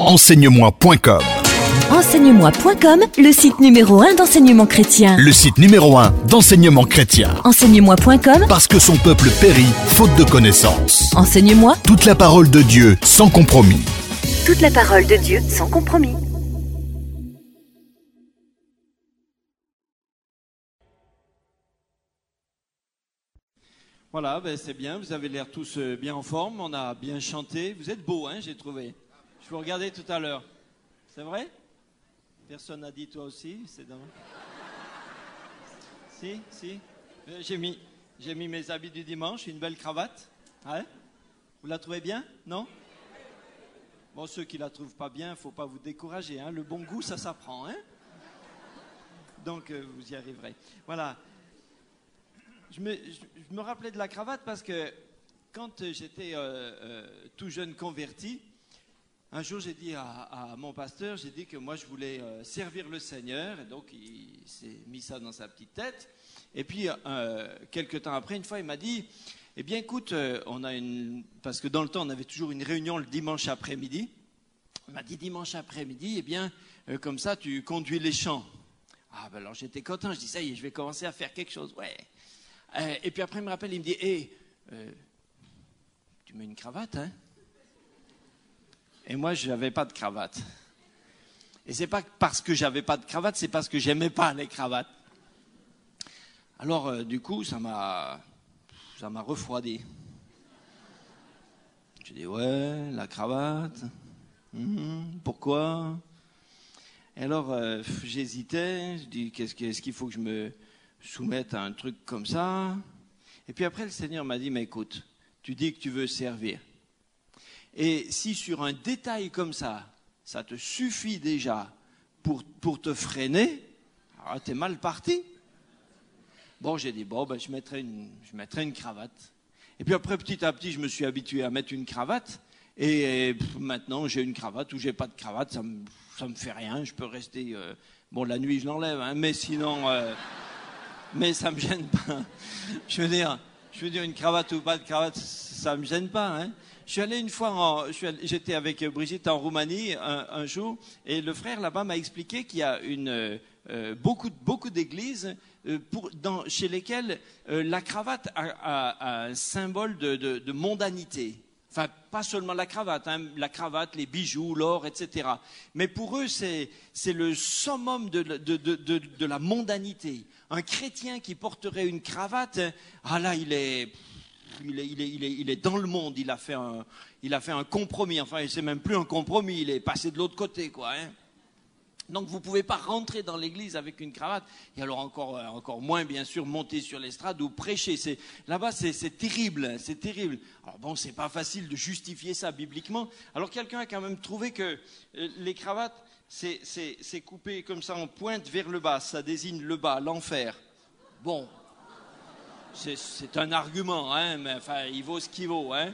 Enseigne-moi.com. Enseigne-moi.com, le site numéro 1 d'enseignement chrétien. Le site numéro 1 d'enseignement chrétien. Enseigne-moi.com, Parce que son peuple périt faute de connaissances. Enseigne-moi. Toute la parole de Dieu sans compromis. Toute la parole de Dieu sans compromis. Voilà, c'est bien, vous avez l'air tous bien en forme, on a bien chanté. Vous êtes beaux, hein, j'ai trouvé. Je vous regardais tout à l'heure. C'est vrai? Personne n'a dit toi aussi? C'est dommage. Si. J'ai mis mes habits du dimanche, une belle cravate. Ouais. Vous la trouvez bien? Non? Bon, ceux qui la trouvent pas bien, faut pas vous décourager, hein. Le bon goût, ça s'apprend, hein. Donc, vous y arriverez. Voilà. Je me rappelais de la cravate parce que quand j'étais tout jeune converti, un jour j'ai dit à mon pasteur, j'ai dit que moi je voulais servir le Seigneur, et donc il s'est mis ça dans sa petite tête. Et puis quelques temps après, une fois il m'a dit, eh bien écoute, parce que dans le temps on avait toujours une réunion le dimanche après-midi. Il m'a dit dimanche après-midi, eh bien comme ça tu conduis les chants. Ah ben alors j'étais content, je dis ça y est, je vais commencer à faire quelque chose, ouais. Et puis après, il me rappelle, il me dit, tu mets une cravate, hein? Et moi, je n'avais pas de cravate. Et c'est pas parce que j'avais pas de cravate, c'est parce que j'aimais pas les cravates. Alors, du coup, ça m'a refroidi. J'ai dit, ouais, la cravate, pourquoi? Et alors, j'hésitais, je dis, est-ce qu'il faut que je me soumette à un truc comme ça? Et puis après, le Seigneur m'a dit, mais écoute, tu dis que tu veux servir. Et si sur un détail comme ça te suffit déjà pour te freiner, alors t'es mal parti. Bon, j'ai dit, je mettrai une cravate. Et puis après, petit à petit, je me suis habitué à mettre une cravate. Et maintenant, j'ai une cravate ou j'ai pas de cravate, ça me fait rien. Je peux rester... la nuit, je l'enlève, hein, mais sinon... mais ça me gêne pas. Je veux dire, une cravate ou pas de cravate, ça me gêne pas, hein. Je suis allé une fois, j'étais avec Brigitte en Roumanie un jour, et le frère là-bas m'a expliqué qu'il y a beaucoup d'églises chez lesquelles la cravate a un symbole de mondanité. Enfin, pas seulement la cravate, hein, les bijoux, l'or, etc. Mais pour eux, c'est le summum de la mondanité. Un chrétien qui porterait une cravate, ah là, il est dans le monde. Il a fait un compromis. Enfin, c'est même plus un compromis. Il est passé de l'autre côté, quoi. Hein. Donc, vous pouvez pas rentrer dans l'église avec une cravate. Et alors encore moins, bien sûr, monter sur l'estrade ou prêcher. Là-bas, c'est terrible. C'est terrible. Alors bon, c'est pas facile de justifier ça bibliquement. Alors, quelqu'un a quand même trouvé que les cravates, c'est coupé comme ça en pointe vers le bas. Ça désigne le bas, l'enfer. Bon, c'est un argument, hein, mais enfin, il vaut ce qu'il vaut, hein.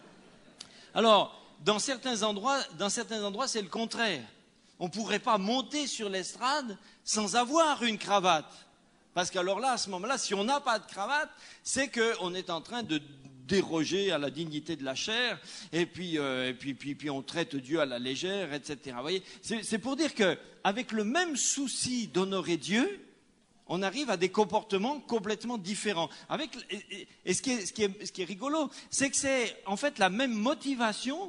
Alors, dans certains endroits, c'est le contraire. On ne pourrait pas monter sur l'estrade sans avoir une cravate. Parce qu'alors là, à ce moment-là, si on n'a pas de cravate, c'est qu'on est en train de déroger à la dignité de la chair, et puis on traite Dieu à la légère, etc. Vous voyez, c'est pour dire qu'avec le même souci d'honorer Dieu, on arrive à des comportements complètement différents. Et ce qui est rigolo, c'est que c'est en fait la même motivation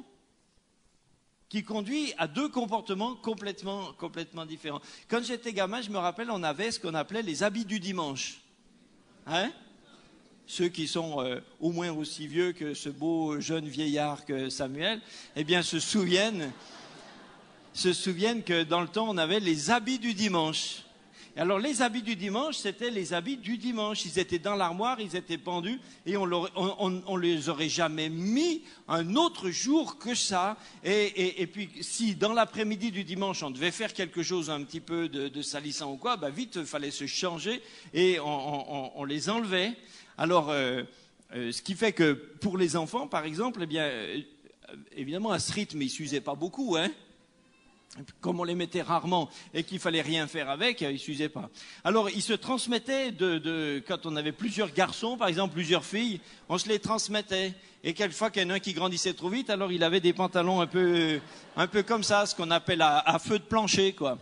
qui conduit à deux comportements complètement différents. Quand j'étais gamin, je me rappelle, on avait ce qu'on appelait les habits du dimanche. Hein? Ceux qui sont au moins aussi vieux que ce beau jeune vieillard que Samuel, eh bien, se souviennent que dans le temps, on avait les habits du dimanche. Et alors, les habits du dimanche, c'était les habits du dimanche. Ils étaient dans l'armoire, ils étaient pendus, et on les aurait jamais mis un autre jour que ça. Et puis, si dans l'après-midi du dimanche, on devait faire quelque chose un petit peu de salissant ou quoi, vite, il fallait se changer, et on les enlevait. Alors, ce qui fait que pour les enfants, par exemple, eh bien, évidemment, à ce rythme, ils s'usaient pas beaucoup, hein. Comme on les mettait rarement et qu'il fallait rien faire avec, ils s'usaient pas. Alors, ils se transmettaient quand on avait plusieurs garçons, par exemple, plusieurs filles, on se les transmettait. Et quelquefois qu'il y en a un qui grandissait trop vite, alors il avait des pantalons un peu comme ça, ce qu'on appelle à feu de plancher, quoi.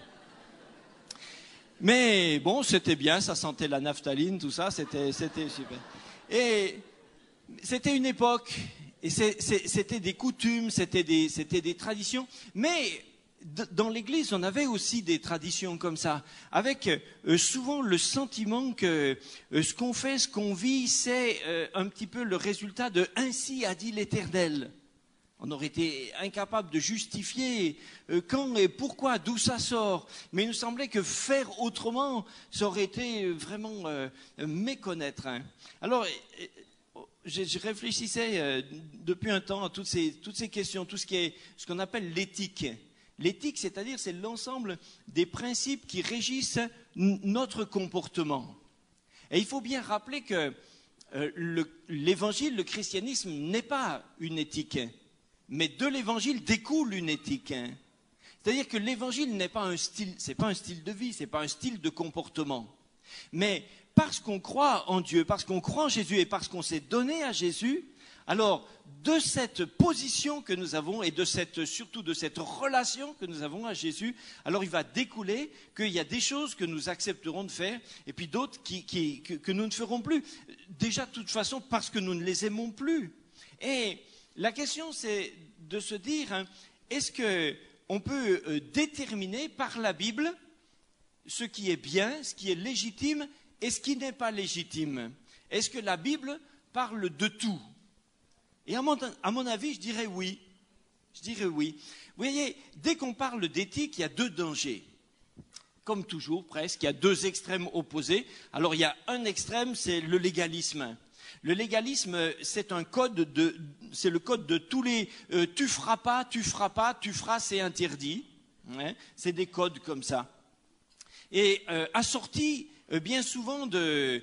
Mais bon, c'était bien, ça sentait la naphtaline, tout ça, c'était super. Et c'était une époque, et c'était des coutumes, c'était des traditions, mais dans l'Église, on avait aussi des traditions comme ça, avec souvent le sentiment que ce qu'on fait, ce qu'on vit, c'est un petit peu le résultat de « ainsi a dit l'Éternel ». On aurait été incapable de justifier quand et pourquoi, d'où ça sort. Mais il nous semblait que faire autrement, ça aurait été vraiment méconnaître. Hein. Alors, je réfléchissais depuis un temps à toutes ces questions, tout ce qu'on appelle l'éthique. L'éthique, c'est-à-dire, c'est l'ensemble des principes qui régissent notre comportement. Et il faut bien rappeler que l'évangile, le christianisme, n'est pas une éthique, mais de l'évangile découle une éthique. C'est-à-dire que l'évangile n'est pas un style, c'est pas un style de vie, c'est pas un style de comportement. Mais parce qu'on croit en Dieu, parce qu'on croit en Jésus et parce qu'on s'est donné à Jésus, alors, de cette position que nous avons et surtout de cette relation que nous avons à Jésus, alors il va découler qu'il y a des choses que nous accepterons de faire et puis d'autres que nous ne ferons plus. Déjà, de toute façon, parce que nous ne les aimons plus. Et la question, c'est de se dire, est-ce qu'on peut déterminer par la Bible ce qui est bien, ce qui est légitime et ce qui n'est pas légitime? Est-ce que la Bible parle de tout? Et à mon avis, je dirais oui. Vous voyez, dès qu'on parle d'éthique, il y a deux dangers. Comme toujours, presque, il y a deux extrêmes opposés. Alors, il y a un extrême, c'est le légalisme. Le légalisme, c'est le code de tous les tu feras pas, tu feras, c'est interdit. Ouais, c'est des codes comme ça. Et assortis bien souvent de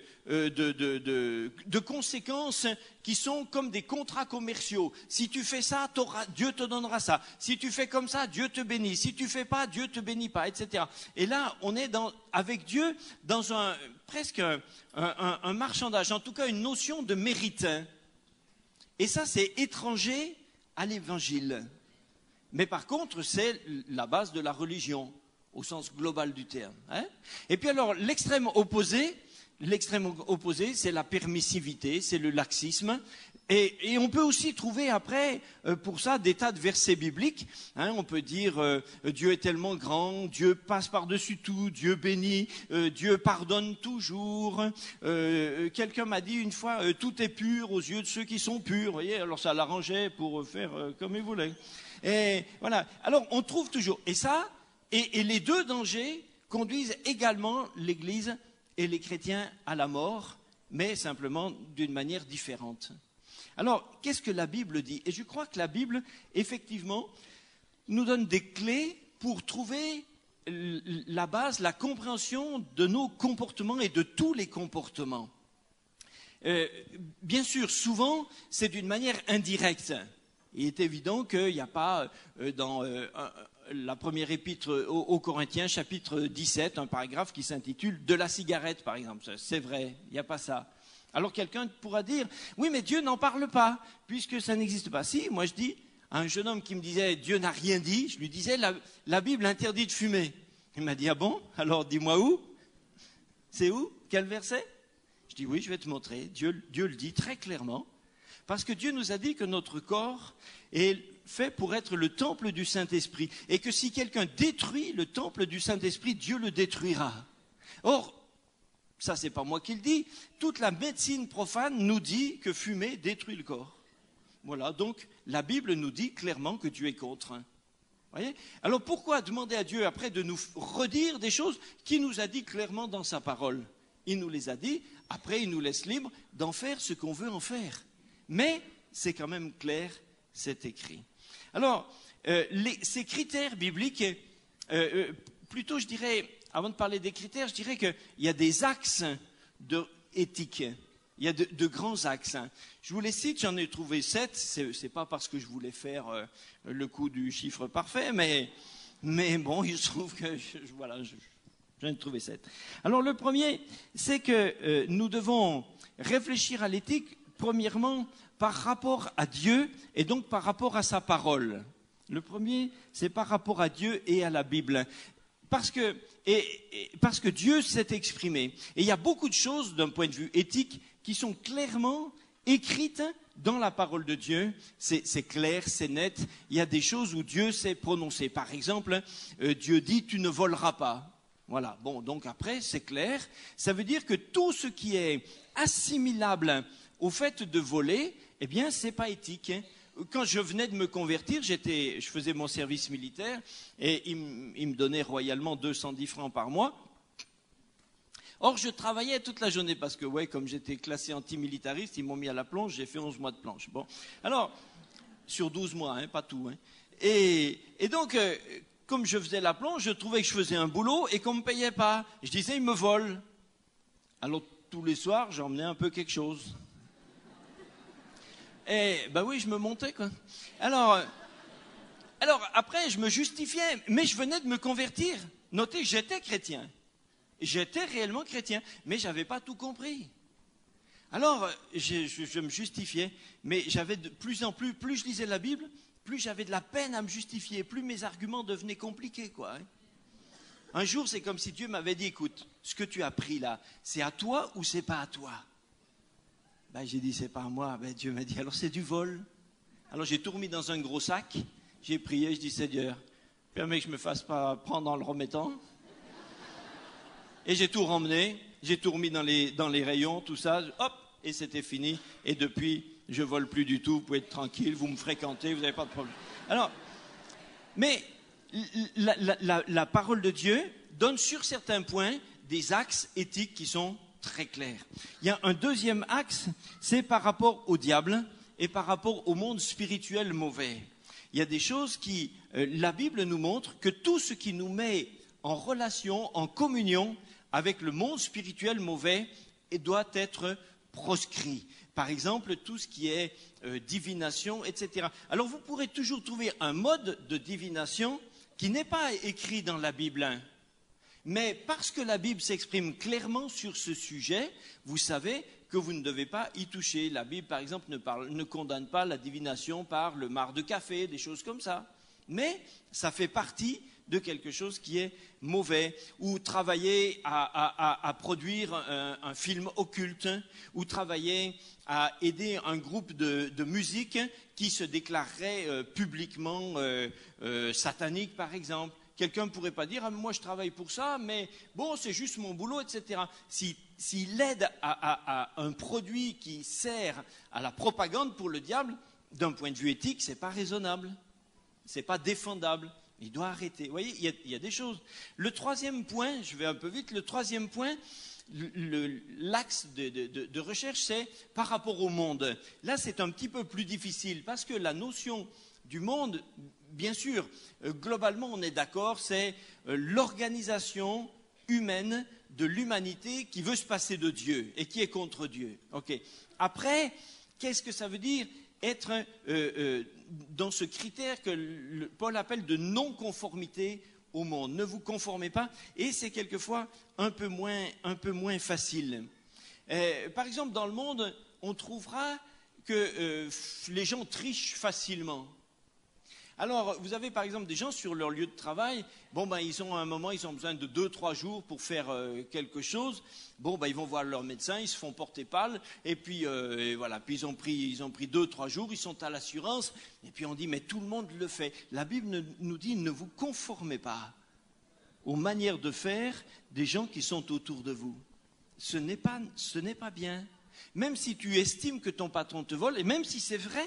conséquences qui sont comme des contrats commerciaux. Si tu fais ça, Dieu te donnera ça. Si tu fais comme ça, Dieu te bénit. Si tu fais pas, Dieu te bénit pas, etc. Et là, on est avec Dieu dans presque un marchandage, en tout cas une notion de mérite. Et ça, c'est étranger à l'évangile. Mais par contre, c'est la base de la religion, au sens global du terme. Hein? Et puis alors, l'extrême opposé, c'est la permissivité, c'est le laxisme. Et on peut aussi trouver après, pour ça, des tas de versets bibliques. Hein, on peut dire, Dieu est tellement grand, Dieu passe par-dessus tout, Dieu bénit, Dieu pardonne toujours. Quelqu'un m'a dit une fois, tout est pur aux yeux de ceux qui sont purs. Vous voyez, alors ça l'arrangeait pour faire comme il voulait. Et voilà. Alors, on trouve toujours. Et ça, et les deux dangers conduisent également l'Église et les chrétiens à la mort, mais simplement d'une manière différente. Alors, qu'est-ce que la Bible dit? Et je crois que la Bible, effectivement, nous donne des clés pour trouver la base, la compréhension de nos comportements et de tous les comportements. Bien sûr, souvent, c'est d'une manière indirecte. Il est évident qu'il n'y a pas dans la première épître aux Corinthiens, chapitre 17, un paragraphe qui s'intitule « De la cigarette », par exemple. C'est vrai, il n'y a pas ça. Alors quelqu'un pourra dire « Oui, mais Dieu n'en parle pas, puisque ça n'existe pas. » Si, moi je dis, à un jeune homme qui me disait « Dieu n'a rien dit », je lui disais « La Bible interdit de fumer ». Il m'a dit « Ah bon? Alors dis-moi où? C'est où? Quel verset ?» Je dis « Oui, je vais te montrer. Dieu le dit très clairement. » Parce que Dieu nous a dit que notre corps est fait pour être le temple du Saint-Esprit. Et que si quelqu'un détruit le temple du Saint-Esprit, Dieu le détruira. Or, ça c'est pas moi qui le dis, toute la médecine profane nous dit que fumer détruit le corps. Voilà, donc la Bible nous dit clairement que Dieu est contre. Voyez ? Alors pourquoi demander à Dieu après de nous redire des choses qu'il nous a dit clairement dans sa parole? Il nous les a dit, après il nous laisse libres d'en faire ce qu'on veut en faire. Mais c'est quand même clair, c'est écrit. Alors, ces critères bibliques, plutôt je dirais, avant de parler des critères, je dirais qu'il y a des axes éthiques. Il y a de grands axes. Je vous les cite, j'en ai trouvé 7. C'est pas parce que je voulais faire le coup du chiffre parfait, mais Mais bon, il se trouve que, voilà, je viens de trouver 7. Alors le premier, c'est que nous devons réfléchir à l'éthique, premièrement, par rapport à Dieu et donc par rapport à sa parole. Le premier, c'est par rapport à Dieu et à la Bible. Parce que Dieu s'est exprimé. Et il y a beaucoup de choses, d'un point de vue éthique, qui sont clairement écrites dans la parole de Dieu. C'est clair, c'est net. Il y a des choses où Dieu s'est prononcé. Par exemple, Dieu dit « tu ne voleras pas ». Voilà. Bon, donc après, c'est clair. Ça veut dire que tout ce qui est assimilable au fait de voler, eh bien, c'est pas éthique. Quand je venais de me convertir, je faisais mon service militaire et il me donnait royalement 210 francs par mois. Or, je travaillais toute la journée parce que, ouais, comme j'étais classé antimilitariste, ils m'ont mis à la planche, j'ai fait 11 mois de planche. Bon, alors, sur 12 mois, hein, pas tout. Hein. Et donc, comme je faisais la planche, je trouvais que je faisais un boulot et qu'on ne me payait pas. Je disais, ils me volent. Alors, tous les soirs, j'emmenais un peu quelque chose. Et ben oui, je me montais, quoi. Alors après, je me justifiais, mais je venais de me convertir. Notez, j'étais chrétien. J'étais réellement chrétien, mais je n'avais pas tout compris. Alors, je me justifiais, mais j'avais de plus en plus je lisais la Bible, plus j'avais de la peine à me justifier, plus mes arguments devenaient compliqués, quoi. Hein. Un jour, c'est comme si Dieu m'avait dit, écoute, ce que tu as pris là, c'est à toi ou c'est pas à toi? Ben, j'ai dit, c'est pas à moi. Ben, Dieu m'a dit, alors c'est du vol. Alors j'ai tout remis dans un gros sac, j'ai prié, je dis, Seigneur, permets que je me fasse pas prendre en le remettant. Et j'ai tout ramené, j'ai tout remis dans les rayons, tout ça, hop, et c'était fini. Et depuis, je vole plus du tout, vous pouvez être tranquille, vous me fréquentez, vous n'avez pas de problème. Alors, mais la parole de Dieu donne sur certains points des axes éthiques qui sont très clairs. Il y a un deuxième axe, c'est par rapport au diable et par rapport au monde spirituel mauvais. Il y a des choses qui, la Bible nous montre que tout ce qui nous met en relation, en communion avec le monde spirituel mauvais doit être proscrit. Par exemple, tout ce qui est divination, etc. Alors vous pourrez toujours trouver un mode de divination qui n'est pas écrit dans la Bible. Mais parce que la Bible s'exprime clairement sur ce sujet, vous savez que vous ne devez pas y toucher. La Bible, par exemple, ne condamne pas la divination par le marc de café, des choses comme ça. Mais ça fait partie de quelque chose qui est mauvais. Ou travailler à produire un film occulte, ou travailler à aider un groupe de musique qui se déclarerait publiquement satanique, par exemple. Quelqu'un ne pourrait pas dire, ah, moi je travaille pour ça, mais bon, c'est juste mon boulot, etc. S'il aide à un produit qui sert à la propagande pour le diable, d'un point de vue éthique, ce n'est pas raisonnable, ce n'est pas défendable. Il doit arrêter. Vous voyez, il y a des choses. Le troisième point, je vais un peu vite, le troisième point, l'axe de recherche, c'est par rapport au monde. Là, c'est un petit peu plus difficile parce que la notion du monde, bien sûr, globalement, on est d'accord, c'est l'organisation humaine de l'humanité qui veut se passer de Dieu et qui est contre Dieu. Okay. Après, qu'est-ce que ça veut dire être dans ce critère que Paul appelle de non-conformité au monde? Ne vous conformez pas, et c'est quelquefois un peu moins facile. Par exemple, dans le monde, on trouvera que les gens trichent facilement. Alors, vous avez par exemple des gens sur leur lieu de travail, bon ben ils ont à un moment, ils ont besoin de 2-3 jours pour faire quelque chose. Bon ben ils vont voir leur médecin, ils se font porter pâle, et puis et voilà, puis ils ont pris 2-3 jours, ils sont à l'assurance, et puis on dit mais tout le monde le fait. La Bible nous dit ne vous conformez pas aux manières de faire des gens qui sont autour de vous. Ce n'est pas bien. Même si tu estimes que ton patron te vole, et même si c'est vrai,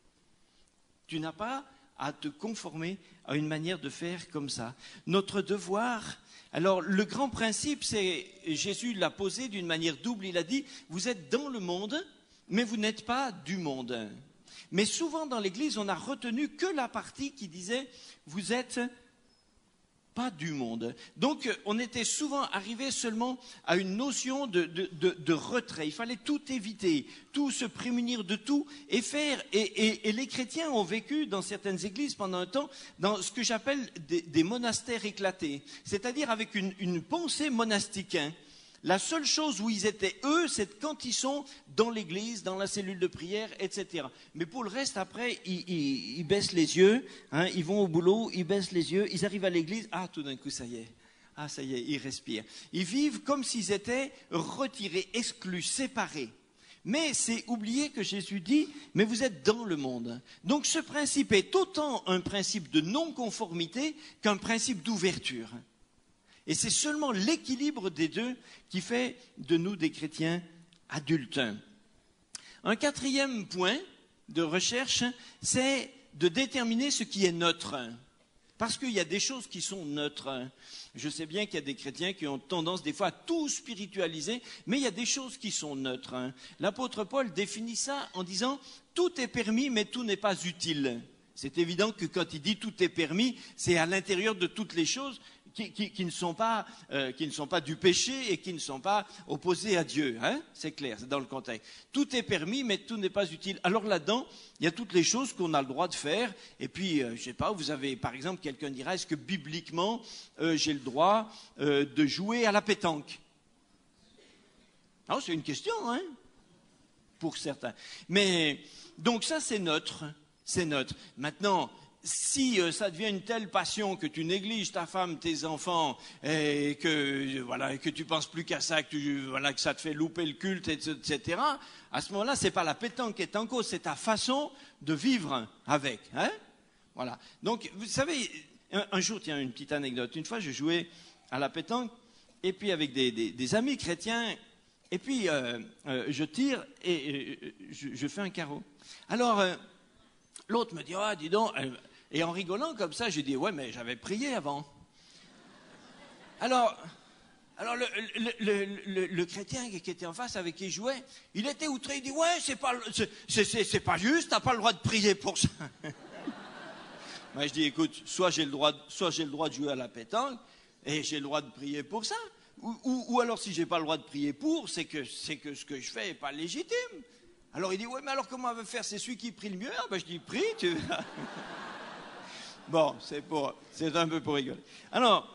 tu n'as pas à te conformer à une manière de faire comme ça. Notre devoir, alors le grand principe, c'est, Jésus l'a posé d'une manière double, il a dit, vous êtes dans le monde, mais vous n'êtes pas du monde. Mais souvent dans l'Église, on a retenu que la partie qui disait, vous êtes pas du monde. Donc, on était souvent arrivé seulement à une notion de retrait. Il fallait tout éviter, tout se prémunir de tout et faire. Et les chrétiens ont vécu dans certaines églises pendant un temps dans ce que j'appelle des monastères éclatés, c'est-à-dire avec une pensée monastique. Hein. La seule chose où ils étaient, eux, c'est quand ils sont dans l'église, dans la cellule de prière, etc. Mais pour le reste, après, ils baissent les yeux, hein, ils vont au boulot, ils baissent les yeux, ils arrivent à l'église, ah, tout d'un coup, ça y est. Ah, ça y est, ils respirent. Ils vivent comme s'ils étaient retirés, exclus, séparés. Mais c'est oublier que Jésus dit, mais vous êtes dans le monde. Donc ce principe est autant un principe de non-conformité qu'un principe d'ouverture. Et c'est seulement l'équilibre des deux qui fait de nous des chrétiens adultes. Un quatrième point de recherche, c'est de déterminer ce qui est neutre. Parce qu'il y a des choses qui sont neutres. Je sais bien qu'il y a des chrétiens qui ont tendance des fois à tout spiritualiser, mais il y a des choses qui sont neutres. L'apôtre Paul définit ça en disant « tout est permis, mais tout n'est pas utile ». C'est évident que quand il dit « tout est permis », c'est à l'intérieur de toutes les choses qui ne sont pas du péché et qui ne sont pas opposés à Dieu. Hein, c'est clair, c'est dans le contexte. Tout est permis, mais tout n'est pas utile. Alors là-dedans, il y a toutes les choses qu'on a le droit de faire. Et puis, je sais pas, vous avez, par exemple, quelqu'un dira, est-ce que bibliquement, j'ai le droit de jouer à la pétanque? Alors, c'est une question, hein, pour certains. Mais, donc ça, c'est neutre. C'est neutre. Maintenant, si ça devient une telle passion que tu négliges ta femme, tes enfants, et que tu penses plus qu'à ça, que ça te fait louper le culte, etc., à ce moment-là, c'est pas la pétanque qui est en cause, c'est ta façon de vivre avec. Hein, voilà. Donc, vous savez, un jour, tiens, une petite anecdote. Une fois, je jouais à la pétanque, et puis avec des amis chrétiens, et puis je tire et je fais un carreau. Alors, l'autre me dit, ah, dis donc... Et en rigolant comme ça, j'ai dit, ouais, mais j'avais prié avant. Alors le chrétien qui était en face avec qui je jouais, il était outré, il dit, ouais, c'est pas juste, t'as pas le droit de prier pour ça. Moi, je dis, écoute, soit j'ai le droit de jouer à la pétanque, et j'ai le droit de prier pour ça. Ou alors, si j'ai pas le droit de prier pour, c'est que ce que je fais est pas légitime. Alors il dit, ouais, mais alors comment on va faire? C'est celui qui prie le mieux? Ah, ben je dis, prie, tu vas. Bon, c'est un peu pour rigoler. Alors,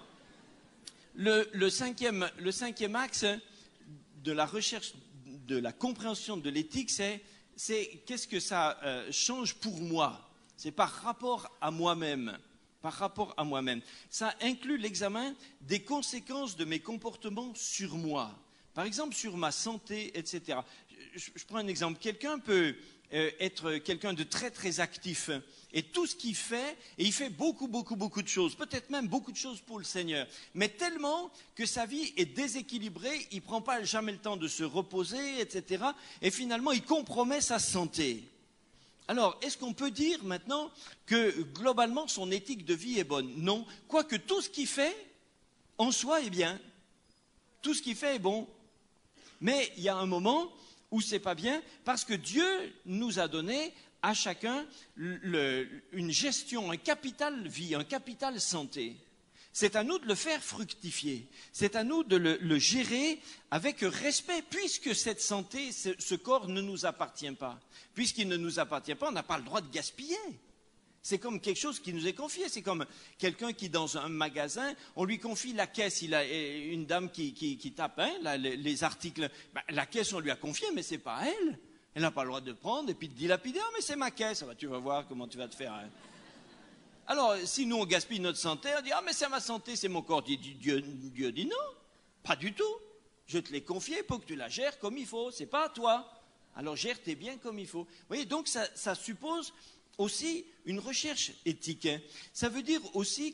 le cinquième axe de la recherche, de la compréhension de l'éthique, c'est qu'est-ce que ça change pour moi? C'est par rapport à moi-même. Par rapport à moi-même. Ça inclut l'examen des conséquences de mes comportements sur moi. Par exemple, sur ma santé, etc. Je prends un exemple. Quelqu'un peut être quelqu'un de très, très actif. Et tout ce qu'il fait, et il fait beaucoup de choses, peut-être même beaucoup de choses pour le Seigneur, mais tellement que sa vie est déséquilibrée, il ne prend pas jamais le temps de se reposer, etc. Et finalement, il compromet sa santé. Alors, est-ce qu'on peut dire maintenant que globalement, son éthique de vie est bonne? Non. Quoique tout ce qu'il fait, en soi, est bien. Tout ce qu'il fait est bon. Mais il y a un moment où c'est pas bien, parce que Dieu nous a donné à chacun une gestion, un capital vie, un capital santé. C'est à nous de le faire fructifier. C'est à nous de le gérer avec respect, puisque cette santé, ce corps ne nous appartient pas. Puisqu'il ne nous appartient pas, on n'a pas le droit de gaspiller. C'est comme quelque chose qui nous est confié. C'est comme quelqu'un qui, dans un magasin, on lui confie la caisse. Il a une dame qui tape les articles. Ben, la caisse, on lui a confié, mais c'est pas à elle. Elle n'a pas le droit de prendre et puis de dilapider. Ah, mais c'est ma caisse. Tu vas voir comment tu vas te faire. Hein. Alors, si nous, on gaspille notre santé, on dit, ah, mais c'est ma santé, c'est mon corps. Dieu dit non, pas du tout. Je te l'ai confié pour que tu la gères comme il faut. C'est pas à toi. Alors, gère tes biens comme il faut. Vous voyez, donc, ça suppose aussi une recherche éthique. Ça veut dire aussi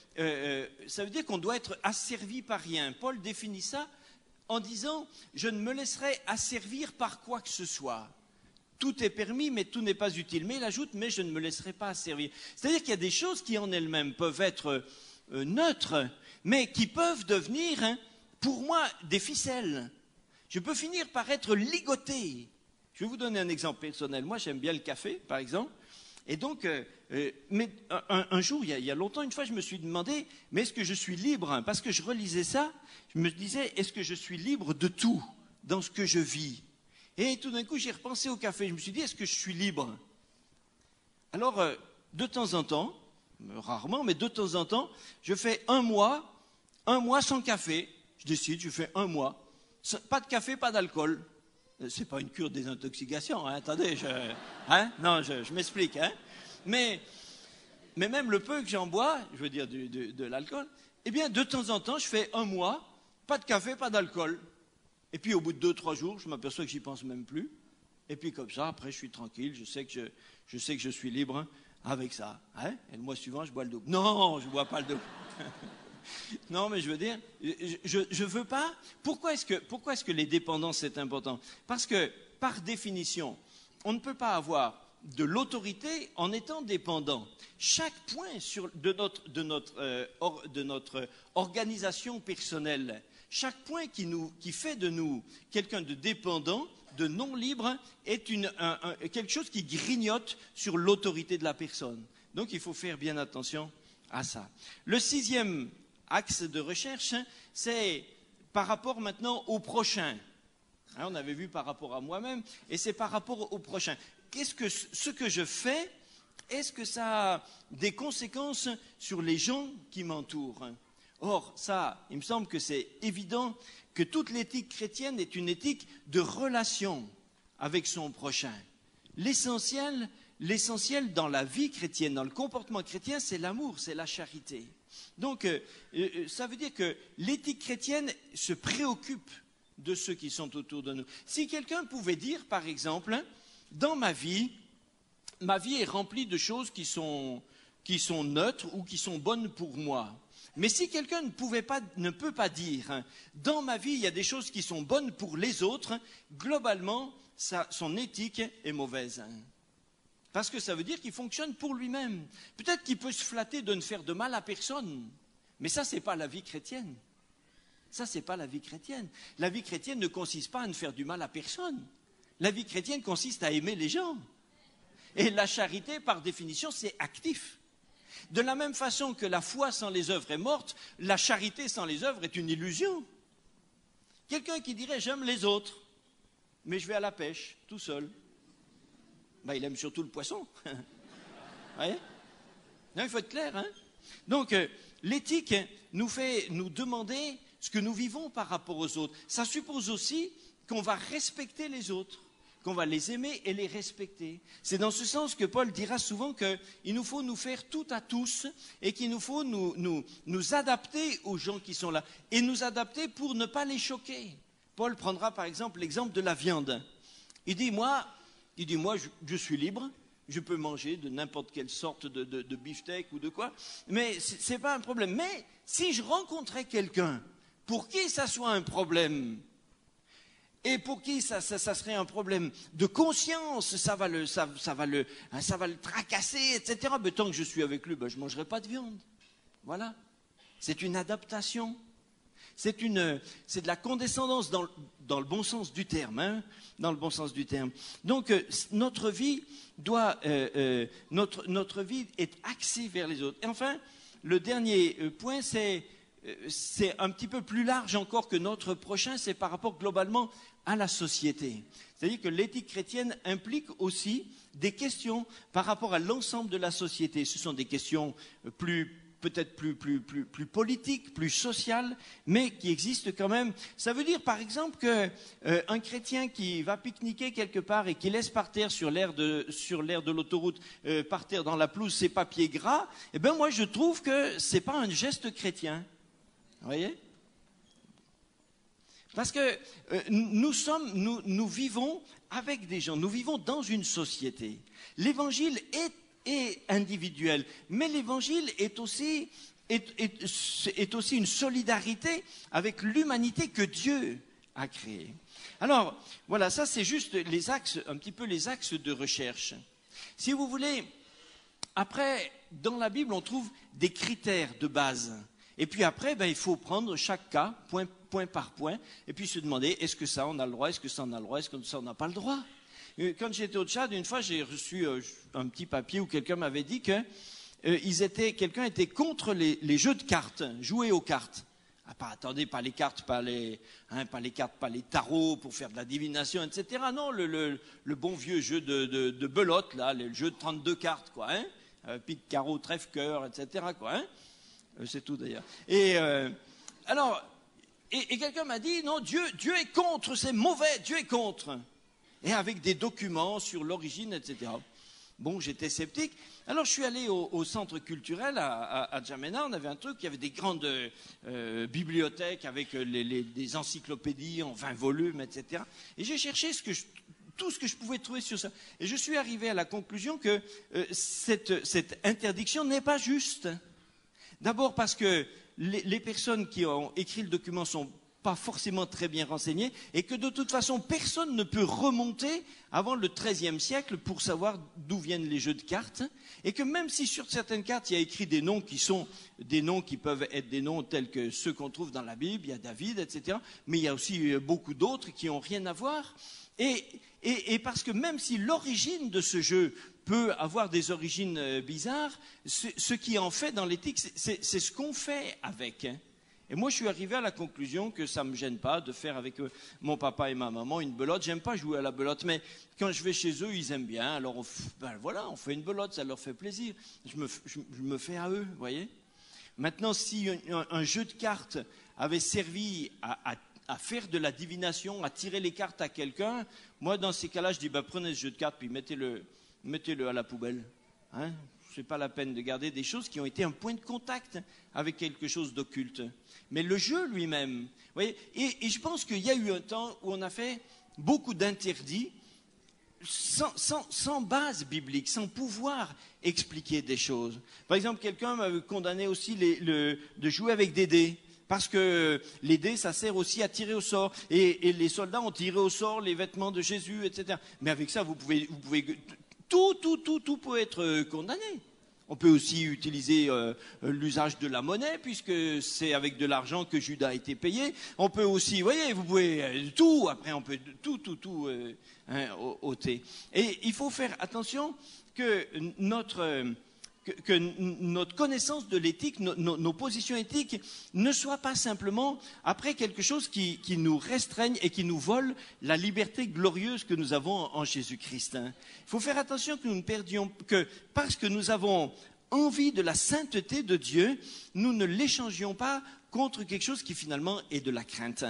qu'on doit être asservi par rien. Paul définit ça en disant « Je ne me laisserai asservir par quoi que ce soit ». Tout est permis, mais tout n'est pas utile. Mais il ajoute « Mais je ne me laisserai pas asservir ». C'est-à-dire qu'il y a des choses qui en elles-mêmes peuvent être neutres, mais qui peuvent devenir, pour moi, des ficelles. Je peux finir par être ligoté. Je vais vous donner un exemple personnel. Moi, j'aime bien le café, par exemple. Et donc, mais un jour, il y a longtemps, une fois, je me suis demandé, mais est-ce que je suis libre? Parce que je relisais ça, je me disais, est-ce que je suis libre de tout dans ce que je vis? Et tout d'un coup, j'ai repensé au café. Je me suis dit, est-ce que je suis libre? Alors, de temps en temps, rarement, mais de temps en temps, je fais un mois sans café. Je décide, je fais un mois. Pas de café, pas d'alcool. C'est pas une cure de désintoxication, hein, attendez, je m'explique. Hein. Mais même le peu que j'en bois, je veux dire de l'alcool, eh bien, de temps en temps, je fais un mois, pas de café, pas d'alcool. Et puis, au bout de 2-3 jours, je m'aperçois que j'y pense même plus. Et puis, comme ça, après, je suis tranquille, je sais que je suis libre avec ça. Hein. Et le mois suivant, je bois le double. Non, je ne bois pas le double. Non, mais je veux dire, je veux pas. Pourquoi est-ce que les dépendances, c'est important? Parce que, par définition, on ne peut pas avoir de l'autorité en étant dépendant. Chaque point de notre organisation personnelle, chaque point qui fait de nous quelqu'un de dépendant, de non libre, est quelque chose qui grignote sur l'autorité de la personne. Donc, il faut faire bien attention à ça. Le 6e axe de recherche, c'est par rapport maintenant au prochain. Hein, on avait vu par rapport à moi-même, et c'est par rapport au prochain. Ce que je fais, est-ce que ça a des conséquences sur les gens qui m'entourent? Or, ça, il me semble que c'est évident que toute l'éthique chrétienne est une éthique de relation avec son prochain. L'essentiel dans la vie chrétienne, dans le comportement chrétien, c'est l'amour, c'est la charité. Donc, ça veut dire que l'éthique chrétienne se préoccupe de ceux qui sont autour de nous. Si quelqu'un pouvait dire, par exemple, dans ma vie est remplie de choses qui sont neutres ou qui sont bonnes pour moi. Mais si quelqu'un ne peut pas dire, dans ma vie, il y a des choses qui sont bonnes pour les autres, globalement, son éthique est mauvaise. Parce que ça veut dire qu'il fonctionne pour lui-même. Peut-être qu'il peut se flatter de ne faire de mal à personne, mais ça, c'est pas la vie chrétienne. Ça, c'est pas la vie chrétienne. La vie chrétienne ne consiste pas à ne faire du mal à personne. La vie chrétienne consiste à aimer les gens. Et la charité, par définition, c'est actif. De la même façon que la foi sans les œuvres est morte, la charité sans les œuvres est une illusion. Quelqu'un qui dirait « j'aime les autres, mais je vais à la pêche, tout seul ». Ben, il aime surtout le poisson. Vous voyez? Non, il faut être clair. Hein? Donc, l'éthique nous fait nous demander ce que nous vivons par rapport aux autres. Ça suppose aussi qu'on va respecter les autres, qu'on va les aimer et les respecter. C'est dans ce sens que Paul dira souvent qu'il nous faut nous faire tout à tous et qu'il nous faut nous adapter aux gens qui sont là et nous adapter pour ne pas les choquer. Paul prendra par exemple l'exemple de la viande. Il dit, moi, je suis libre, je peux manger de n'importe quelle sorte de beefsteak ou de quoi, mais ce n'est pas un problème. Mais si je rencontrais quelqu'un pour qui ça soit un problème, et pour qui ça serait un problème de conscience, ça va le tracasser, etc., mais tant que je suis avec lui, je ne mangerai pas de viande. Voilà. C'est une adaptation. C'est de la condescendance dans le bon sens du terme, hein, dans le bon sens du terme. Donc notre vie notre vie est axée vers les autres. Et enfin, le dernier point, c'est un petit peu plus large encore que notre prochain, c'est par rapport globalement à la société. C'est-à-dire que l'éthique chrétienne implique aussi des questions par rapport à l'ensemble de la société. Ce sont des questions peut-être plus politique, plus social, mais qui existe quand même. Ça veut dire, par exemple, qu'un chrétien qui va pique-niquer quelque part et qui laisse par terre sur l'aire de l'autoroute, par terre dans la pelouse, ses papiers gras, eh bien, moi, je trouve que c'est pas un geste chrétien. Vous voyez? Parce que nous vivons avec des gens, nous vivons dans une société. L'évangile est individuel, mais l'évangile est aussi une solidarité avec l'humanité que Dieu a créée. Alors, voilà, ça c'est juste un petit peu les axes de recherche. Si vous voulez, après, dans la Bible, on trouve des critères de base. Et puis après, il faut prendre chaque cas, point par point, et puis se demander, est-ce que ça on a le droit, est-ce que ça on a le droit, est-ce que ça on n'a pas le droit? quand j'étais au Tchad, une fois, j'ai reçu un petit papier où quelqu'un m'avait dit que quelqu'un était contre les jeux de cartes, jouer aux cartes. Ah, attendez, pas les cartes, pas les tarots pour faire de la divination, etc. Non, le bon vieux jeu de belote, là, le jeu de 32 cartes, quoi, hein. Pique, carreau, trèfle, cœur, etc., quoi, hein. C'est tout d'ailleurs. Et quelqu'un m'a dit, non, Dieu est contre, c'est mauvais, Dieu est contre. Et avec des documents sur l'origine, etc. Bon, j'étais sceptique. Alors, je suis allé au centre culturel à N'Djamena. On avait un truc, il y avait des grandes bibliothèques avec des encyclopédies en 20 volumes, etc. Et j'ai cherché tout ce que je pouvais trouver sur ça. Et je suis arrivé à la conclusion que cette interdiction n'est pas juste. D'abord parce que les personnes qui ont écrit le document sont pas forcément très bien renseignées et que de toute façon personne ne peut remonter avant le XIIIe siècle pour savoir d'où viennent les jeux de cartes et que même si sur certaines cartes il y a écrit des noms qui sont des noms qui peuvent être des noms tels que ceux qu'on trouve dans la Bible, il y a David, etc. Mais il y a aussi beaucoup d'autres qui n'ont rien à voir et parce que même si l'origine de ce jeu peut avoir des origines bizarres, ce qui en fait dans l'éthique, c'est ce qu'on fait avec. Et moi, je suis arrivé à la conclusion que ça ne me gêne pas de faire avec mon papa et ma maman une belote. J'aime pas jouer à la belote, mais quand je vais chez eux, ils aiment bien. Alors, on fait une belote, ça leur fait plaisir. Je me fais à eux, vous voyez. Maintenant, si un jeu de cartes avait servi à faire de la divination, à tirer les cartes à quelqu'un, moi, dans ces cas-là, je dis, prenez ce jeu de cartes, puis mettez-le à la poubelle. Hein? Ce n'est pas la peine de garder des choses qui ont été un point de contact avec quelque chose d'occulte. Mais le jeu lui-même, vous voyez, et je pense qu'il y a eu un temps où on a fait beaucoup d'interdits sans base biblique, sans pouvoir expliquer des choses. Par exemple, quelqu'un m'avait condamné aussi de jouer avec des dés. Parce que les dés, ça sert aussi à tirer au sort. Et les soldats ont tiré au sort les vêtements de Jésus, etc. Mais avec ça, vous pouvez tout peut être condamné. On peut aussi utiliser l'usage de la monnaie, puisque c'est avec de l'argent que Judas a été payé. On peut aussi, vous voyez, vous pouvez tout, après on peut tout ôter. Et il faut faire attention que notre connaissance de l'éthique, nos positions éthiques, ne soient pas simplement après quelque chose qui nous restreigne et qui nous vole la liberté glorieuse que nous avons en Jésus-Christ. Il faut faire attention que nous ne perdions, que parce que nous avons envie de la sainteté de Dieu, nous ne l'échangions pas contre quelque chose qui finalement est de la crainte.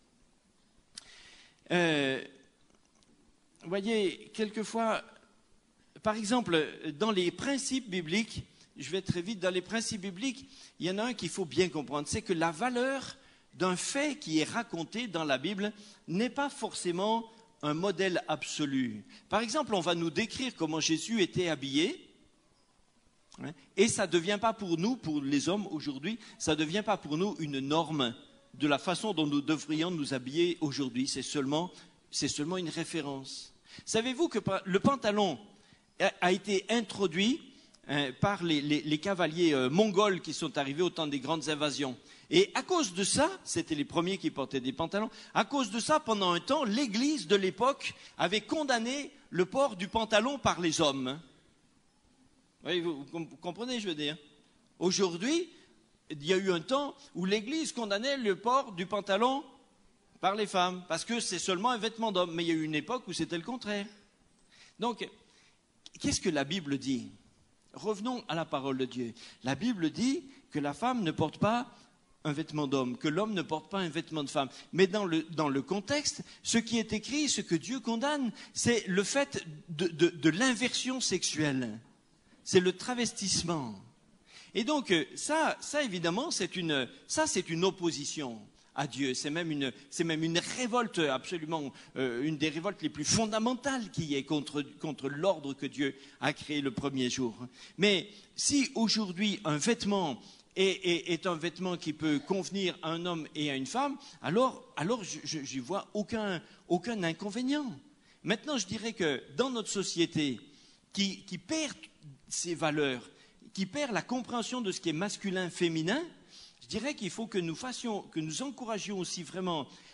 Vous voyez, quelquefois, par exemple, dans les principes bibliques, je vais très vite, dans les principes bibliques, il y en a un qu'il faut bien comprendre, c'est que la valeur d'un fait qui est raconté dans la Bible n'est pas forcément un modèle absolu. Par exemple, on va nous décrire comment Jésus était habillé, et ça ne devient pas pour nous, pour les hommes aujourd'hui, ça ne devient pas pour nous une norme de la façon dont nous devrions nous habiller aujourd'hui. C'est seulement une référence. Savez-vous que le pantalon a été introduit par les cavaliers mongols qui sont arrivés au temps des grandes invasions. Et à cause de ça, c'était les premiers qui portaient des pantalons, à cause de ça, pendant un temps, l'Église de l'époque avait condamné le port du pantalon par les hommes. Oui, vous comprenez, je veux dire. Aujourd'hui, il y a eu un temps où l'Église condamnait le port du pantalon par les femmes, parce que c'est seulement un vêtement d'homme. Mais il y a eu une époque où c'était le contraire. Donc, qu'est-ce que la Bible dit ? Revenons à la parole de Dieu. La Bible dit que la femme ne porte pas un vêtement d'homme, que l'homme ne porte pas un vêtement de femme. Mais dans le contexte, ce qui est écrit, ce que Dieu condamne, c'est le fait de l'inversion sexuelle. C'est le travestissement. Et donc, ça évidemment, c'est une opposition à Dieu. C'est même une révolte absolument, une des révoltes les plus fondamentales qui est contre l'ordre que Dieu a créé le premier jour. Mais si aujourd'hui un vêtement est un vêtement qui peut convenir à un homme et à une femme, alors je vois aucun inconvénient. Maintenant, je dirais que dans notre société qui perd ses valeurs, qui perd la compréhension de ce qui est masculin, féminin, je dirais qu'il faut que nous encouragions aussi vraiment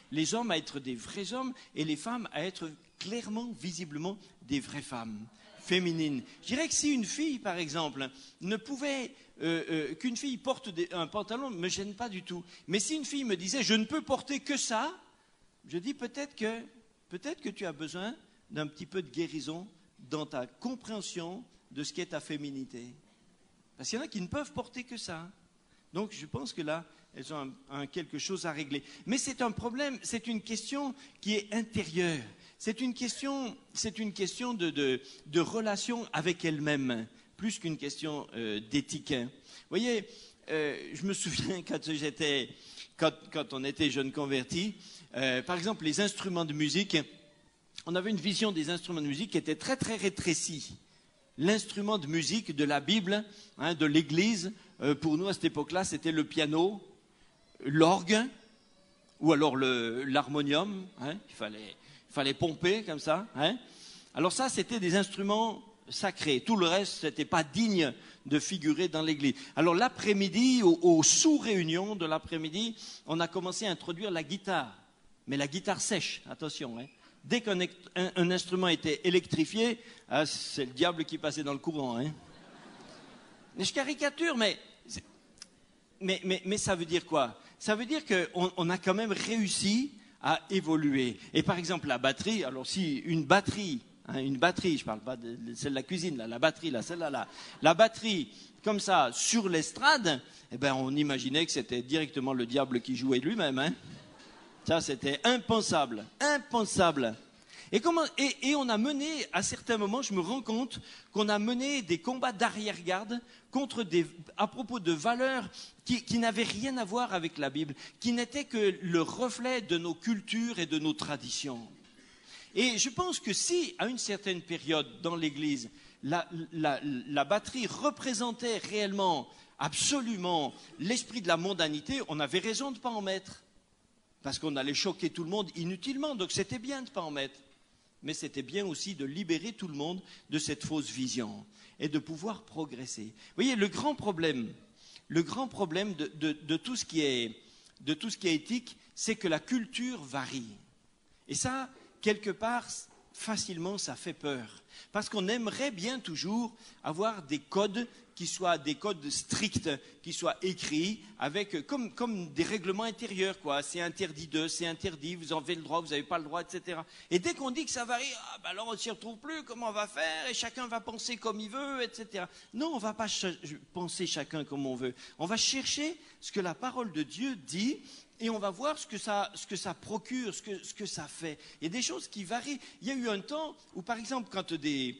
les hommes à être des vrais hommes et les femmes à être clairement, visiblement, des vraies femmes féminines. Je dirais que si une fille, par exemple, ne pouvait... qu'une fille porte un pantalon ne me gêne pas du tout. Mais si une fille me disait « je ne peux porter que ça », je dis peut-être que tu as besoin d'un petit peu de guérison dans ta compréhension de ce qu'est ta féminité. Parce qu'il y en a qui ne peuvent porter que ça. Donc je pense que là, elles ont quelque chose à régler. Mais c'est un problème, c'est une question qui est intérieure. C'est une question de relation avec elle-même, plus qu'une question d'éthique. Vous voyez, je me souviens quand on était jeunes convertis, par exemple les instruments de musique, on avait une vision des instruments de musique qui était très très rétrécie. L'instrument de musique de la Bible, de l'Église, pour nous à cette époque-là, c'était le piano, l'orgue, ou alors l'harmonium, il fallait pomper comme ça. Alors ça, c'était des instruments sacrés. Tout le reste, ce n'était pas digne de figurer dans l'église. Alors l'après-midi, aux sous-réunions de l'après-midi, on a commencé à introduire la guitare. Mais la guitare sèche, attention. Dès qu'un instrument était électrifié, c'est le diable qui passait dans le courant. Mais je caricature, mais ça veut dire quoi? Ça veut dire qu'on a quand même réussi à évoluer. Et par exemple, la batterie, alors si une batterie, je parle pas de celle de la cuisine, là, la batterie, là, celle-là, là, la batterie, comme ça, sur l'estrade, eh ben, on imaginait que c'était directement le diable qui jouait lui-même. Ça, c'était impensable, impensable. Et on a mené, à certains moments, je me rends compte qu'on a mené des combats d'arrière-garde à propos de valeurs qui n'avaient rien à voir avec la Bible, qui n'étaient que le reflet de nos cultures et de nos traditions. Et je pense que si, à une certaine période dans l'Église, la batterie représentait réellement, absolument, l'esprit de la mondanité, on avait raison de ne pas en mettre. Parce qu'on allait choquer tout le monde inutilement, donc c'était bien de ne pas en mettre. Mais c'était bien aussi de libérer tout le monde de cette fausse vision et de pouvoir progresser. Vous voyez, le grand problème de tout ce qui est éthique, c'est que la culture varie. Et ça, quelque part, facilement, ça fait peur. Parce qu'on aimerait bien toujours avoir des codes qui soient des codes stricts, qui soient écrits avec comme des règlements intérieurs, quoi. C'est interdit c'est interdit, vous en avez le droit, vous n'avez pas le droit, etc. Et dès qu'on dit que ça varie, alors on ne s'y retrouve plus, comment on va faire? Et chacun va penser comme il veut, etc. Non, on ne va pas penser chacun comme on veut. On va chercher ce que la parole de Dieu dit. Et on va voir ce que ça procure, ce que ça fait. Il y a des choses qui varient. Il y a eu un temps où, par exemple, quand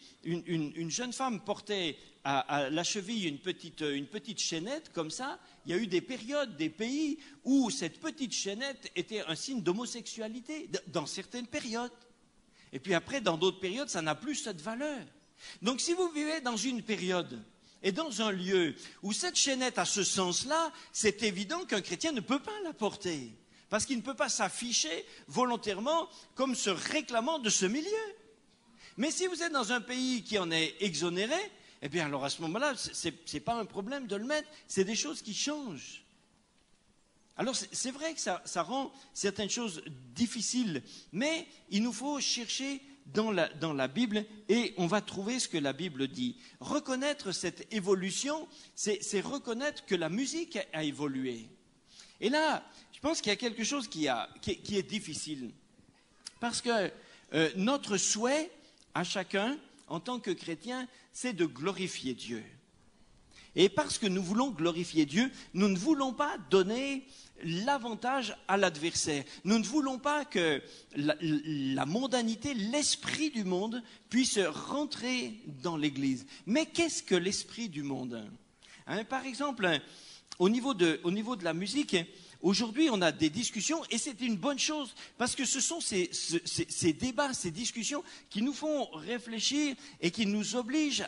une jeune femme portait à la cheville une petite chaînette comme ça, il y a eu des périodes, des pays où cette petite chaînette était un signe d'homosexualité, dans certaines périodes. Et puis après, dans d'autres périodes, ça n'a plus cette valeur. Donc si vous vivez dans une période et dans un lieu où cette chaînette a ce sens-là, c'est évident qu'un chrétien ne peut pas la porter. Parce qu'il ne peut pas s'afficher volontairement comme se réclamant de ce milieu. Mais si vous êtes dans un pays qui en est exonéré, eh bien alors à ce moment-là, ce n'est pas un problème de le mettre, c'est des choses qui changent. Alors c'est vrai que ça rend certaines choses difficiles, mais il nous faut chercher dans la Bible et on va trouver ce que la Bible dit. Reconnaître cette évolution, c'est reconnaître que la musique a évolué. Et là, je pense qu'il y a quelque chose qui est difficile. Parce que notre souhait à chacun, en tant que chrétien, c'est de glorifier Dieu. Et parce que nous voulons glorifier Dieu, nous ne voulons pas donner l'avantage à l'adversaire. Nous ne voulons pas que la mondanité, l'esprit du monde, puisse rentrer dans l'Église. Mais qu'est-ce que l'esprit du monde? Par exemple, au niveau de la musique, aujourd'hui on a des discussions et c'est une bonne chose parce que ce sont ces débats, ces discussions qui nous font réfléchir et qui nous obligent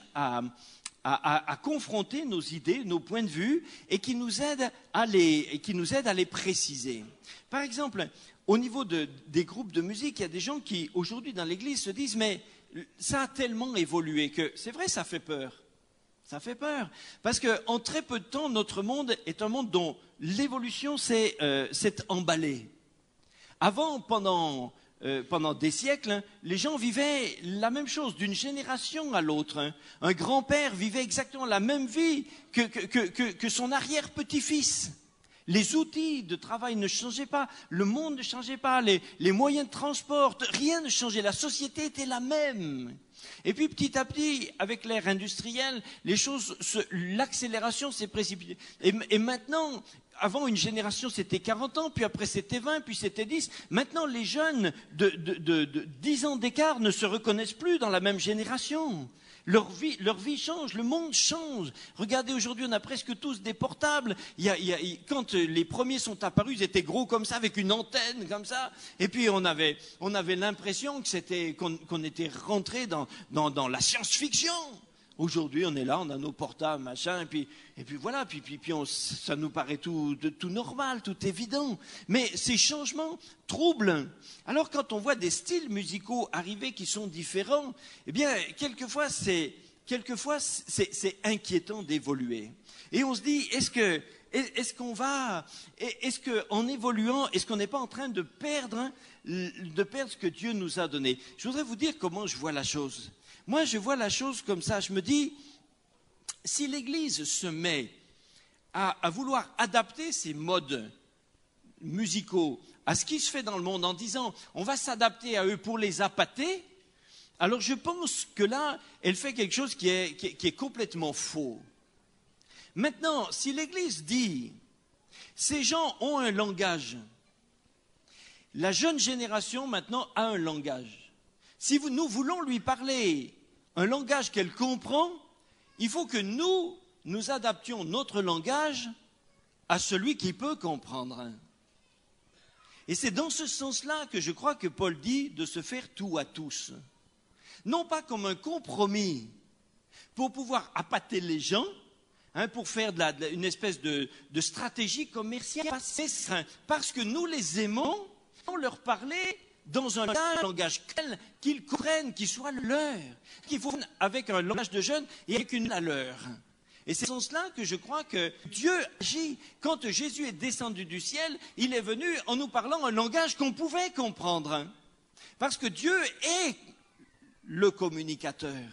à confronter nos idées, nos points de vue, et qui nous aident à les préciser. Par exemple, au niveau des groupes de musique, il y a des gens qui, aujourd'hui dans l'Église, se disent « mais ça a tellement évolué que c'est vrai, ça fait peur ». Ça fait peur, parce qu'en très peu de temps, notre monde est un monde dont l'évolution s'est emballée. avant, pendant des siècles, hein, les gens vivaient la même chose d'une génération à l'autre. Hein. Un grand-père vivait exactement la même vie que son arrière-petit-fils. Les outils de travail ne changeaient pas, le monde ne changeait pas, les moyens de transport, rien ne changeait, la société était la même. Et puis petit à petit, avec l'ère industrielle, l'accélération s'est précipitée. Et maintenant, avant une génération c'était 40 ans, puis après c'était 20, puis c'était 10. Maintenant les jeunes de 10 ans d'écart ne se reconnaissent plus dans la même génération. Leur vie change, le monde change. Regardez, aujourd'hui, on a presque tous des portables. Quand les premiers sont apparus, ils étaient gros comme ça, avec une antenne comme ça. Et puis, on avait l'impression qu'on était rentré dans la science-fiction. Aujourd'hui, on est là, on a nos portables, machin, et puis voilà, puis ça nous paraît tout normal, tout évident. Mais ces changements troublent. Alors, quand on voit des styles musicaux arriver qui sont différents, eh bien, quelquefois, c'est inquiétant d'évoluer. Et on se dit, est-ce qu'en évoluant, est-ce qu'on n'est pas en train de perdre ce que Dieu nous a donné? Je voudrais vous dire comment je vois la chose. Moi, je vois la chose comme ça. Je me dis, si l'Église se met à vouloir adapter ses modes musicaux à ce qui se fait dans le monde en disant, on va s'adapter à eux pour les appâter, alors je pense que là, elle fait quelque chose qui est complètement faux. Maintenant, si l'Église dit, ces gens ont un langage, la jeune génération maintenant a un langage. Si nous voulons lui parler un langage qu'elle comprend, il faut que nous adaptions notre langage à celui qui peut comprendre. Et c'est dans ce sens-là que je crois que Paul dit de se faire tout à tous. Non pas comme un compromis pour pouvoir appâter les gens, pour faire une espèce de stratégie commerciale, parce que nous les aimons, on leur parler dans un langage qu'ils comprennent, qui soit le leur, qu'il faut avec un langage de jeunes et avec une la leur. Et c'est dans cela que je crois que Dieu agit. Quand Jésus est descendu du ciel, il est venu en nous parlant un langage qu'on pouvait comprendre. Parce que Dieu est le communicateur.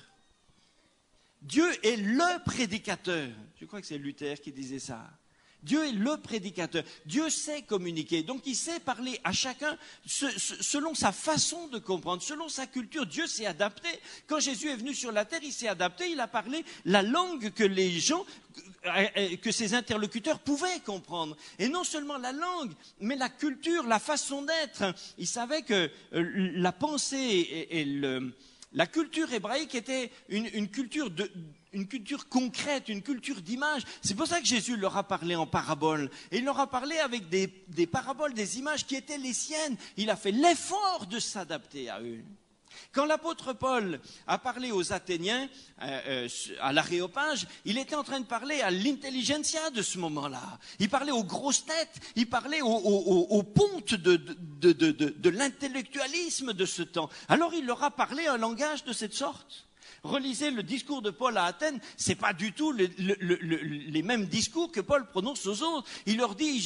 Dieu est le prédicateur. Je crois que c'est Luther qui disait ça. Dieu est le prédicateur. Dieu sait communiquer. Donc il sait parler à chacun selon sa façon de comprendre, selon sa culture. Dieu s'est adapté. Quand Jésus est venu sur la terre, il s'est adapté. Il a parlé la langue que les gens, que ses interlocuteurs pouvaient comprendre. Et non seulement la langue, mais la culture, la façon d'être. Il savait que la pensée et la culture hébraïque était une culture concrète, une culture d'image. C'est pour ça que Jésus leur a parlé en paraboles. Et il leur a parlé avec des paraboles, des images qui étaient les siennes. Il a fait l'effort de s'adapter à eux. Quand l'apôtre Paul a parlé aux Athéniens, à l'Aréopage, il était en train de parler à l'intelligentsia de ce moment-là. Il parlait aux grosses têtes, il parlait aux pontes de l'intellectualisme de ce temps. Alors il leur a parlé un langage de cette sorte. Relisez le discours de Paul à Athènes, c'est pas du tout les mêmes discours que Paul prononce aux autres. Il leur dit,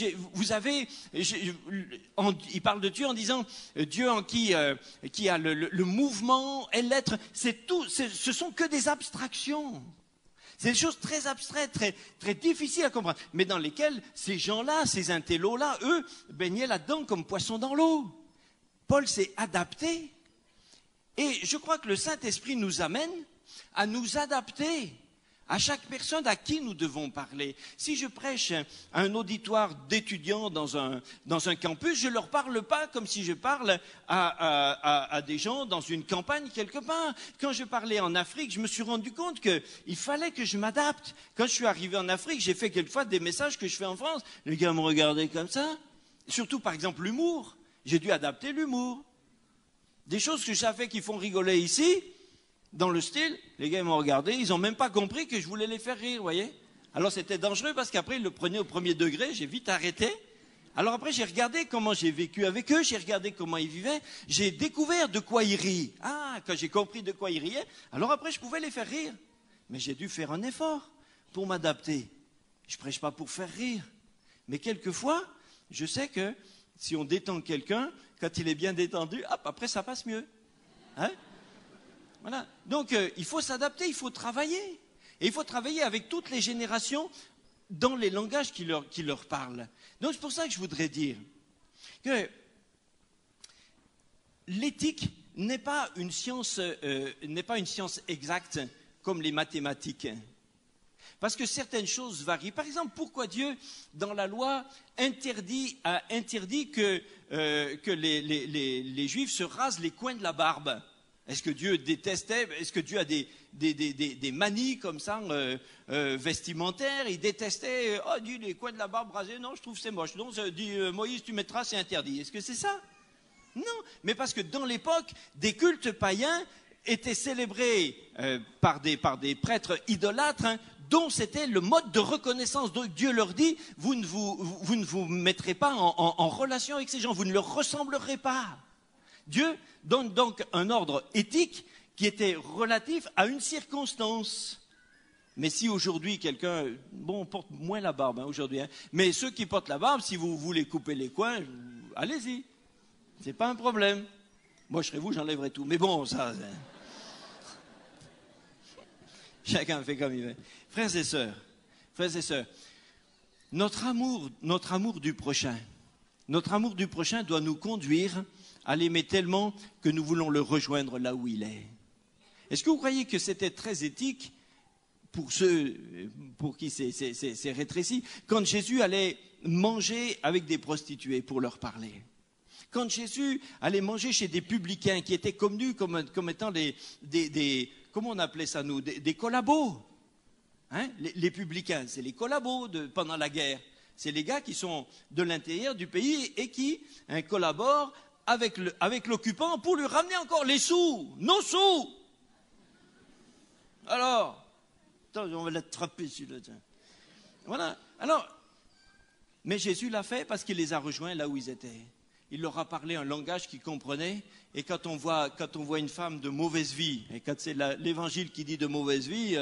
il parle de Dieu en disant, Dieu en qui a le mouvement et l'être, ce sont que des abstractions. C'est des choses très abstraites, très, très difficiles à comprendre, mais dans lesquelles ces gens-là, ces intellos-là, eux, baignaient là-dedans comme poissons dans l'eau. Paul s'est adapté. Et je crois que le Saint-Esprit nous amène à nous adapter à chaque personne à qui nous devons parler. Si je prêche à un auditoire d'étudiants dans un campus, je ne leur parle pas comme si je parle à des gens dans une campagne quelque part. Quand je parlais en Afrique, je me suis rendu compte qu'il fallait que je m'adapte. Quand je suis arrivé en Afrique, j'ai fait quelquefois des messages que je fais en France. Les gars me regardaient comme ça. Surtout, par exemple, l'humour. J'ai dû adapter l'humour. Des choses que je savais qui font rigoler ici, dans le style, les gars m'ont regardé, ils n'ont même pas compris que je voulais les faire rire, vous voyez. Alors c'était dangereux parce qu'après ils le prenaient au premier degré, j'ai vite arrêté. Alors après j'ai regardé comment j'ai vécu avec eux, j'ai regardé comment ils vivaient, j'ai découvert de quoi ils rient. Ah, quand j'ai compris de quoi ils riaient, alors après je pouvais les faire rire. Mais j'ai dû faire un effort pour m'adapter. Je ne prêche pas pour faire rire. Mais quelquefois, je sais que Si on détend quelqu'un, quand il est bien détendu, hop, après ça passe mieux. Hein? Voilà. Donc il faut s'adapter, il faut travailler. Et il faut travailler avec toutes les générations dans les langages qui leur parlent. Donc c'est pour ça que je voudrais dire que l'éthique n'est pas une science exacte comme les mathématiques. Parce que certaines choses varient. Par exemple, pourquoi Dieu, dans la loi, a interdit que les Juifs se rasent les coins de la barbe? Est-ce que Dieu détestait? Est-ce que Dieu a des manies comme ça vestimentaires? Il détestait, dit les coins de la barbe rasés, non, je trouve c'est moche. Donc, dit Moïse, tu mettras, c'est interdit. Est-ce que c'est ça? Non, mais parce que dans l'époque, des cultes païens étaient célébrés par des prêtres idolâtres, dont c'était le mode de reconnaissance. Donc Dieu leur dit, vous ne vous mettrez pas en relation avec ces gens, vous ne leur ressemblerez pas. Dieu donne donc un ordre éthique qui était relatif à une circonstance. Mais si aujourd'hui quelqu'un, on porte moins la barbe aujourd'hui, mais ceux qui portent la barbe, si vous voulez couper les coins, allez-y, c'est pas un problème. Moi je serais vous, j'enlèverais tout. Mais bon, ça, chacun fait comme il veut. Frères et sœurs, notre amour du prochain doit nous conduire à l'aimer tellement que nous voulons le rejoindre là où il est. Est-ce que vous croyez que c'était très éthique pour ceux pour qui c'est rétréci, quand Jésus allait manger avec des prostituées pour leur parler? Quand Jésus allait manger chez des publicains qui étaient connus comme étant des comment on appelait ça nous, des collabos. Les publicains, c'est les collabos pendant la guerre. C'est les gars qui sont de l'intérieur du pays et qui collaborent avec l'occupant pour lui ramener encore les sous, nos sous. Alors, attends, on va l'attraper celui-là. Voilà. Alors, mais Jésus l'a fait parce qu'il les a rejoints là où ils étaient. Il leur a parlé un langage qu'ils comprenaient. Et quand on voit une femme de mauvaise vie, et quand c'est l'évangile qui dit de mauvaise vie,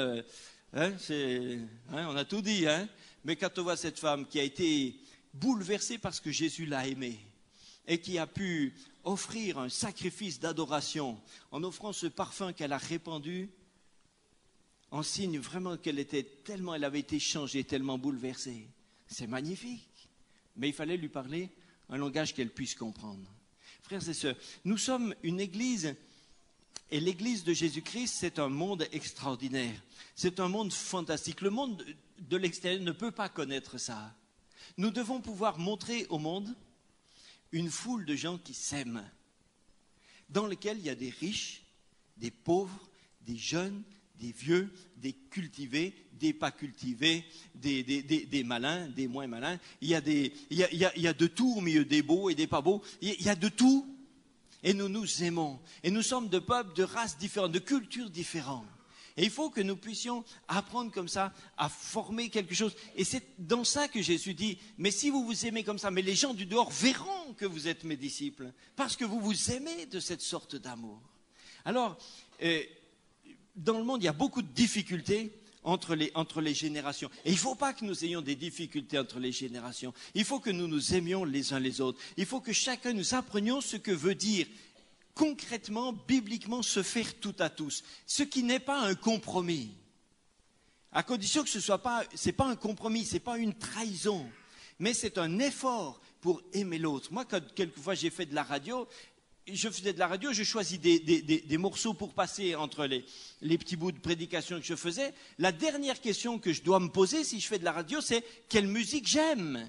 on a tout dit, mais quand on voit cette femme qui a été bouleversée parce que Jésus l'a aimée et qui a pu offrir un sacrifice d'adoration en offrant ce parfum qu'elle a répandu, en signe vraiment qu'elle avait été changée, tellement bouleversée. C'est magnifique. Mais il fallait lui parler un langage qu'elle puisse comprendre. Frères et sœurs, nous sommes une église, et l'église de Jésus-Christ, c'est un monde extraordinaire. C'est un monde fantastique. Le monde de l'extérieur ne peut pas connaître ça. Nous devons pouvoir montrer au monde une foule de gens qui s'aiment, dans lesquels il y a des riches, des pauvres, des jeunes, des vieux, des cultivés, des pas cultivés, des malins, des moins malins. Il y a de tout au milieu des beaux et des pas beaux. Il y a de tout. Et nous nous aimons. Et nous sommes de peuples, de races différentes, de cultures différentes. Et il faut que nous puissions apprendre comme ça à former quelque chose. Et c'est dans ça que Jésus dit, mais si vous vous aimez comme ça, mais les gens du dehors verront que vous êtes mes disciples, parce que vous vous aimez de cette sorte d'amour. Alors, dans le monde, il y a beaucoup de difficultés entre les générations. Et il ne faut pas que nous ayons des difficultés entre les générations. Il faut que nous nous aimions les uns les autres. Il faut que chacun nous apprenions ce que veut dire concrètement, bibliquement, se faire tout à tous. Ce qui n'est pas un compromis. À condition que c'est pas un compromis, c'est pas une trahison, mais c'est un effort pour aimer l'autre. Moi, quand quelquefois j'ai fait de la radio, je choisis des morceaux pour passer entre les petits bouts de prédication que je faisais. La dernière question que je dois me poser si je fais de la radio, c'est quelle musique j'aime.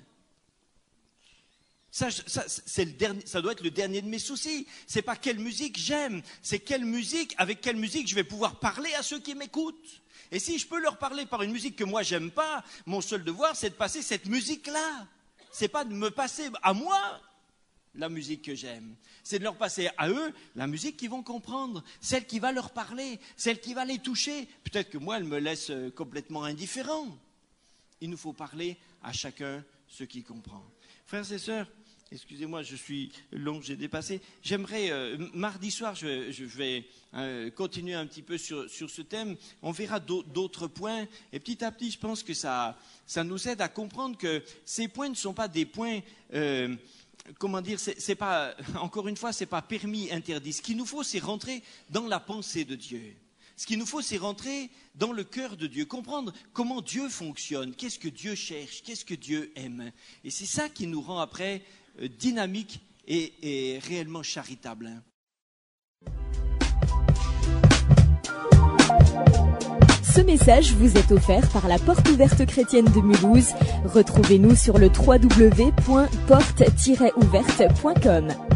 Ça doit être le dernier de mes soucis. C'est pas quelle musique j'aime, c'est avec quelle musique je vais pouvoir parler à ceux qui m'écoutent. Et si je peux leur parler par une musique que moi j'aime pas, mon seul devoir c'est de passer cette musique-là. C'est pas de me passer à moi la musique que j'aime. C'est de leur passer à eux la musique qu'ils vont comprendre, celle qui va leur parler, celle qui va les toucher. Peut-être que moi, elle me laisse complètement indifférent. Il nous faut parler à chacun ce qui comprend. Frères et sœurs, excusez-moi, je suis long, j'ai dépassé. J'aimerais, mardi soir, je vais continuer un petit peu sur ce thème. On verra d'autres points. Et petit à petit, je pense que ça nous aide à comprendre que ces points ne sont pas des points comment dire, c'est pas, encore une fois, c'est pas permis, interdit. Ce qu'il nous faut, c'est rentrer dans la pensée de Dieu. Ce qu'il nous faut, c'est rentrer dans le cœur de Dieu, comprendre comment Dieu fonctionne, qu'est-ce que Dieu cherche, qu'est-ce que Dieu aime. Et c'est ça qui nous rend après dynamique et réellement charitable. Ce message vous est offert par la Porte Ouverte Chrétienne de Mulhouse. Retrouvez-nous sur le www.porte-ouverte.com.